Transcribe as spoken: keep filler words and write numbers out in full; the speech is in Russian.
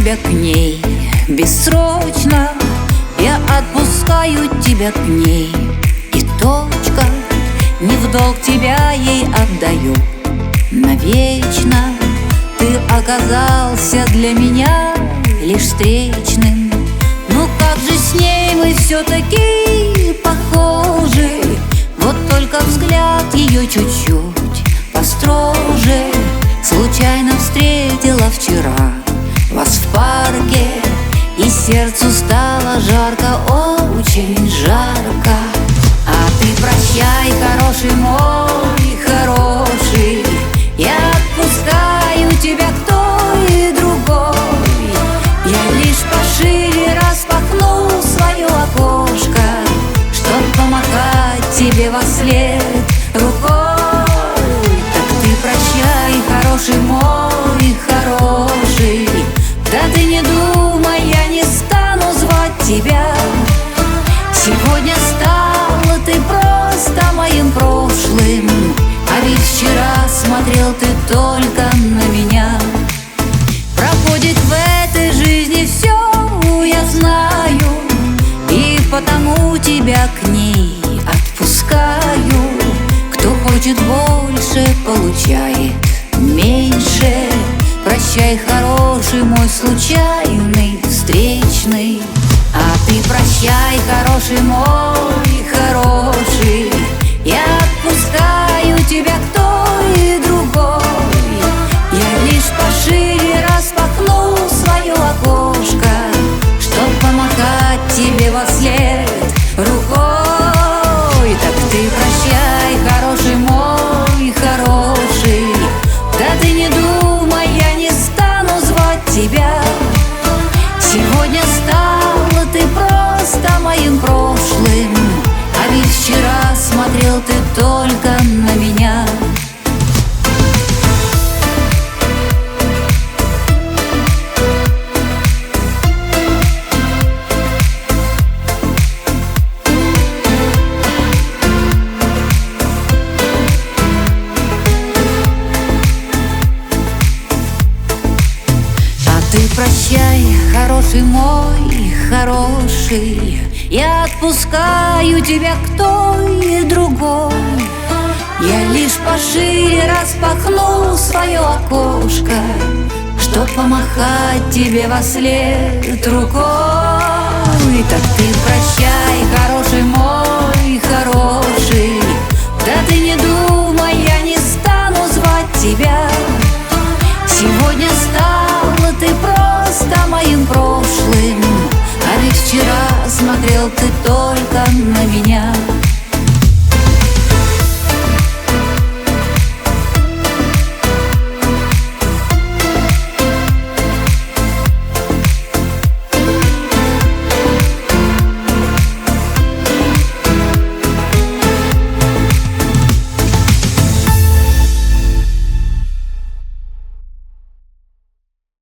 тебя к ней бессрочно, я отпускаю тебя к ней, и точка. Не в долг тебя ей отдаю навечно. Ты оказался для меня лишь встречным. Ну как же с ней мы все-таки похожи. Вот только взгляд ее чуть-чуть построже. Случайно встретила вчера вас в парке, и сердцу стало жарко, очень жарко. А ты прощай, хороший мой, хороший, я отпускаю тебя к той другой. Я лишь пошире распахну свое окошко, чтоб помахать тебе вослед рукой. Так ты прощай, хороший мой, хороший, да ты не думай, я не стану звать тебя. Сегодня стала ты просто моим прошлым, а ведь вчера смотрел ты только на меня. Проходит в этой жизни все, я знаю, и потому тебя к ней отпускаю. Кто хочет больше, получает меньше. Прощай, хороший мой случайный встречный. А ты прощай, хороший мой, хороший, я отпускаю тебя к той другой. Я лишь пошире распахну свое окошко, чтоб помахать тебе вослед рукой. Так ты прощай, хороший мой, хороший, да ты не думай, я не стану звать тебя. Сегодня стала ты просто моим прошлым, а ведь вчера смотрел ты только на меня. Ты прощай, хороший мой, хороший, я отпускаю тебя к той другой. Я лишь пошире распахну свое окошко, чтоб помахать тебе вослед рукой. Так ты прощай, хороший мой, хороший, да ты не думай, я не стану звать тебя. Сегодня стала ты просто моим прошлым, а ведь вчера смотрел ты только на меня.